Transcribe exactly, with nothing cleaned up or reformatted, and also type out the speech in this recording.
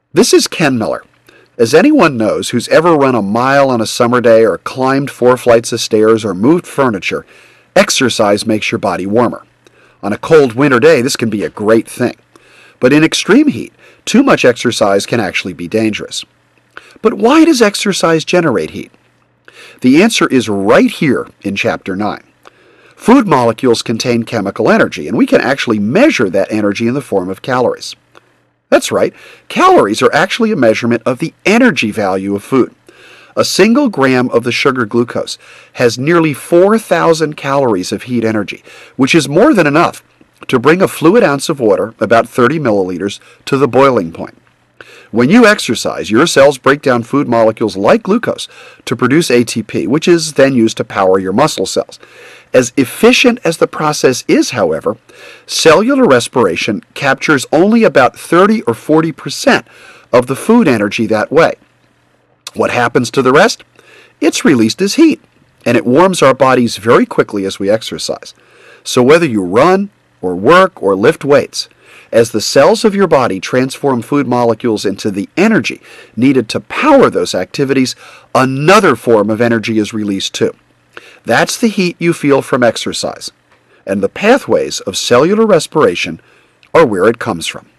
This is Ken Miller. As anyone knows who's ever run a mile on a summer day or climbed four flights of stairs or moved furniture, exercise makes your body warmer. On a cold winter day, this can be a great thing. But in extreme heat, too much exercise can actually be dangerous. But why does exercise generate heat? The answer is right here in Chapter nine. Food molecules contain chemical energy, and we can actually measure that energy in the form of calories. That's right, calories are actually a measurement of the energy value of food. A single gram of the sugar glucose has nearly four thousand calories of heat energy, which is more than enough to bring a fluid ounce of water, about thirty milliliters, to the boiling point. When you exercise, your cells break down food molecules like glucose to produce A T P, which is then used to power your muscle cells. As efficient as the process is, however, cellular respiration captures only about thirty or forty percent of the food energy that way. What happens to the rest? It's released as heat, and it warms our bodies very quickly as we exercise. So whether you run, or work, or lift weights, as the cells of your body transform food molecules into the energy needed to power those activities, another form of energy is released too. That's the heat you feel from exercise, and the pathways of cellular respiration are where it comes from.